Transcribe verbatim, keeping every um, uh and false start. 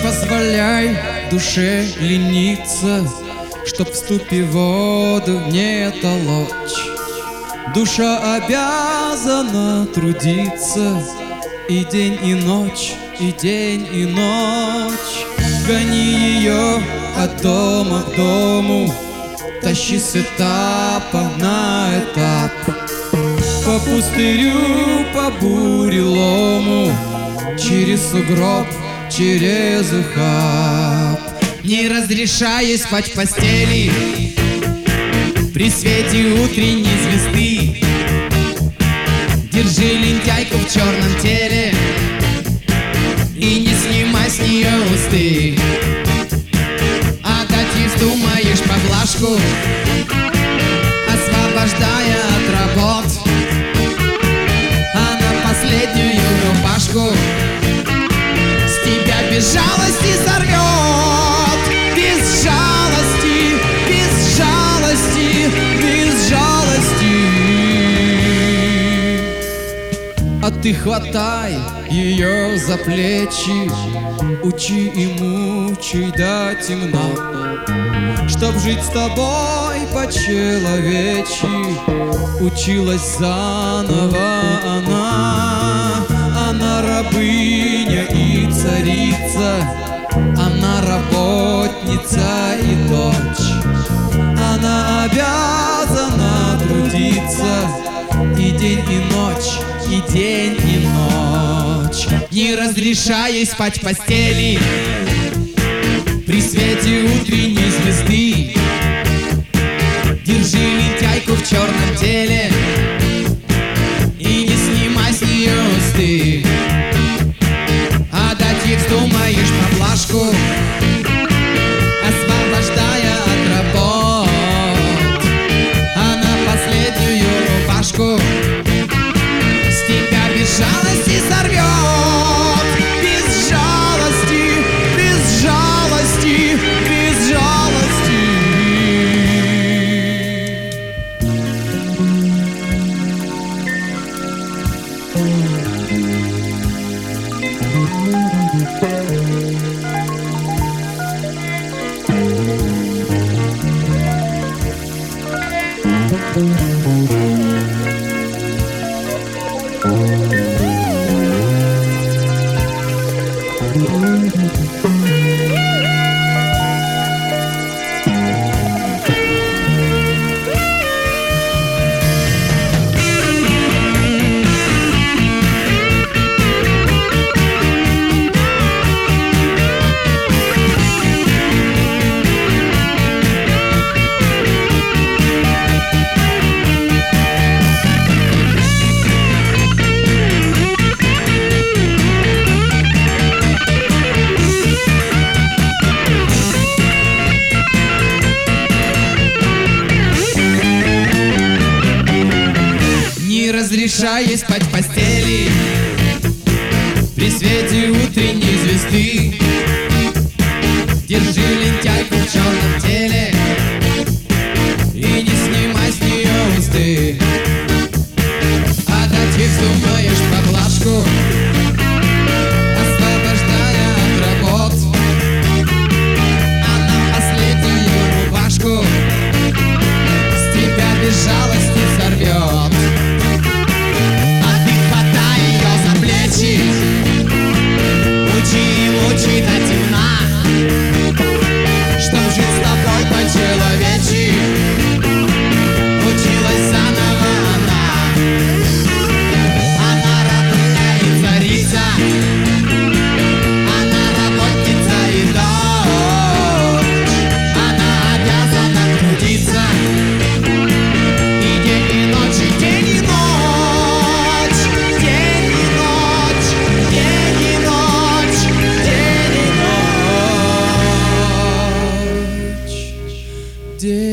позволяй душе лениться, чтоб в ступе воду не толочь. Душа обязана трудиться и день, и ночь, и день, и ночь. Гони ее от дома к дому, тащи с этапа на этап, по пустырю, по бурелому, через сугроб, через ухаб. Не разрешаю спать в постели при свете утренней звезды. Держи лентяйку в черном теле и не снимай с нее усты. А дать вздумаешь поблажку, освобождая от работ, а на последнюю рубашку с тебя без жалости сорвет. Без жалости, без жалости, без жалости. А ты хватай ее за плечи, учи и мучай до темна, чтоб жить с тобой по-человечи училась заново она. Она рабыня и царица, она работница и дочь. Она обязана трудиться и день, и ночь, и день, и ночь. Не разрешай ей спать в постели при свете утренней звезды. Держи лентяйку в черном теле и не снимай с нее усты. А дать ей вздумаешь поблажку, освобождая от работ, а на последнюю рубашку с тебя без жалости сорвет. Без жалости, без жалости, без жалости. Разрешай ей спать в постели при свете утренней звезды. Держи лентяйку в черном теле и не снимай с нее усты. А дать ей вздумаешь поблажку, освобождая от работ, а на последнюю рубашку с тебя без жалости сорвет. Учи и мучай до темна, чтоб жить с тобой по-человечи училась заново она. Она рабыня и царица, она работница и дочь. Она обязана трудиться и день, и ночь, и день, и ночь. День